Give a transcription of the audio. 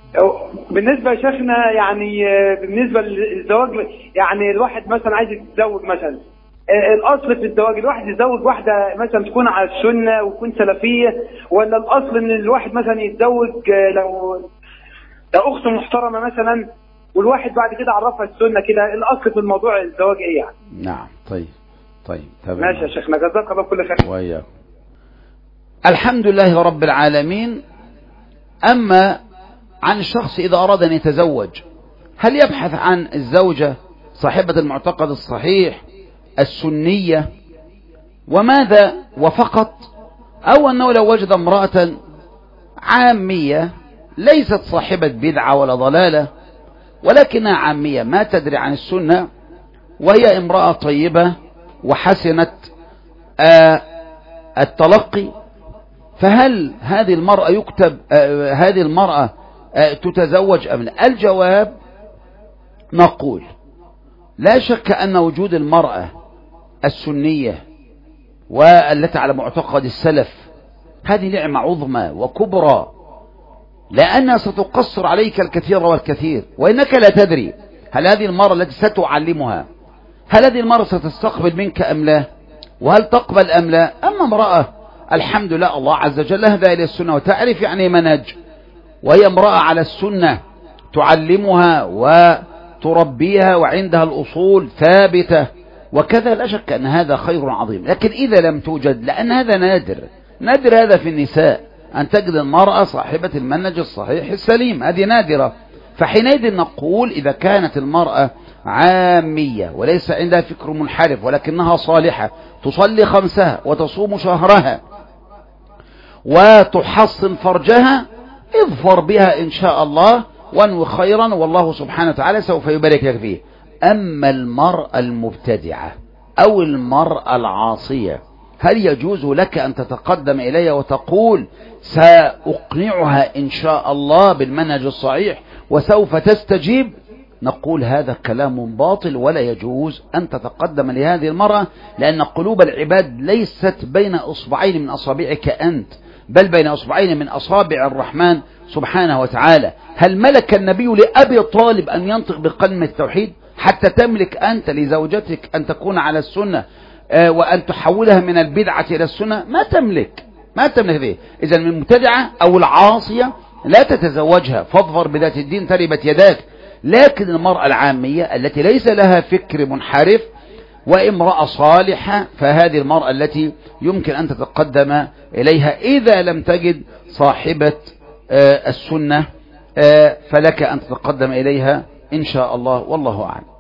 بالنسبة لشيخنا يعني بالنسبة للزواج، يعني الواحد مثلا عايز يتزوج مثلا، الأصل في الزواج الواحد يتزوج واحدة مثلا تكون على السنة وتكون سلفية، ولا الأصل إن الواحد مثلا يتزوج لو أخت محترمة مثلا والواحد بعد كده عرفها السنة كده؟ الأصل في الموضوع الزواج إيه يعني؟ نعم. طيب تمام. ماشي يا شيخنا، جزاك الله كل خير. وإياكم. الحمد لله رب العالمين. أما عن الشخص إذا أراد أن يتزوج، هل يبحث عن الزوجة صاحبة المعتقد الصحيح السنية وماذا وفقط، أو أنه لو وجد امرأة عامية ليست صاحبة بدعة ولا ضلالة ولكنها عامية ما تدري عن السنة وهي امرأة طيبة وحسنت التلقي، فهل هذه المرأة هذه المرأة تتزوج أم لا؟ الجواب نقول لا شك أن وجود المرأة السنية والتي على معتقد السلف هذه نعمة عظمى وكبرى، لأنها ستقصر عليك الكثير والكثير، وإنك لا تدري هل هذه المرأة التي ستعلمها هل هذه المرأة ستستقبل منك أم لا، وهل تقبل أم لا. أما امرأة الحمد لله الله عز وجل هداها إلى السنة وتعرف يعني منهج، وهي امرأة على السنة تعلمها وتربيها وعندها الأصول ثابتة وكذا، لا شك أن هذا خير عظيم. لكن إذا لم توجد، لأن هذا نادر هذا في النساء أن تجد المرأة صاحبة المنهج الصحيح السليم، هذه نادرة. فحينئذ نقول إذا كانت المرأة عامية وليس عندها فكر منحرف ولكنها صالحة تصلي خمسها وتصوم شهرها وتحصن فرجها، اظفر بها إن شاء الله وانو خيرا والله سبحانه وتعالى سوف يبارك لك فيه. أما المرأة المبتدعة أو المرأة العاصية هل يجوز لك أن تتقدم إليها وتقول سأقنعها إن شاء الله بالمنهج الصحيح وسوف تستجيب؟ نقول هذا كلام باطل، ولا يجوز أن تتقدم لهذه المرأة، لأن قلوب العباد ليست بين أصبعين من أصابعك أنت، بل بين أصبعين من أصابع الرحمن سبحانه وتعالى. هل ملك النبي لأبي طالب أن ينطق بكلمة التوحيد حتى تملك أنت لزوجتك أن تكون على السنة وأن تحولها من البدعة إلى السنة؟ ما تملك ذلك. إذا من المبتدعة أو العاصية لا تتزوجها، فاظفر بذات الدين تربت يداك. لكن المرأة العامية التي ليس لها فكر منحرف وامرأة صالحة فهذه المرأة التي يمكن أن تتقدم إليها إذا لم تجد صاحبة السنة، فلك أن تتقدم إليها إن شاء الله، والله أعلم.